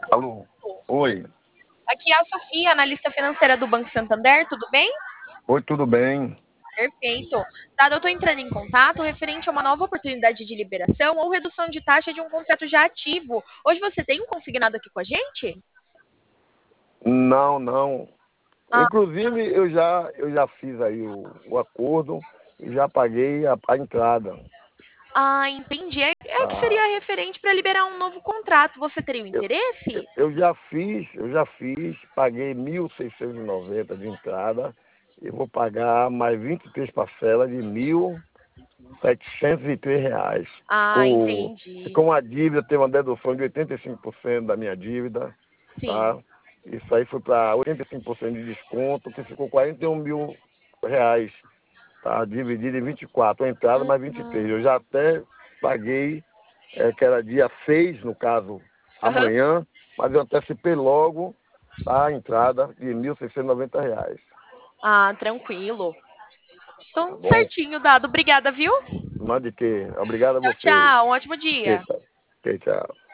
Alô? Oi. Aqui é a Sofia, analista financeira do Banco Santander, tudo bem? Oi, tudo bem? Perfeito. Dado, eu estou entrando em contato referente a uma nova oportunidade de liberação ou redução de taxa de um contrato já ativo. Hoje você tem um consignado aqui com a gente? Não, não. Ah, Inclusive, eu já fiz aí o acordo e já paguei a entrada. entendi. É que Tá? seria referente para liberar um novo contrato. Você teria o Eu, interesse? eu já fiz, paguei 1.690 de entrada e vou pagar mais 23 parcelas de R$ 1.703. O, Entendi. com a dívida, tem uma dedução de 85% da minha dívida, Sim. tá? Isso aí foi para 85% de desconto, que ficou R$ 41.000, tá? Dividido em 24, a entrada mais 23. Eu Uhum. já até paguei, que era dia 6 no caso, Aham. amanhã, mas eu antecipei logo, tá? A entrada de R$ 1.690, Tranquilo. tá Então, bom? certinho, dado. Obrigada, viu? Mas de quê? Obrigado a Tchau, vocês. tchau. Um ótimo dia. Ok, tchau.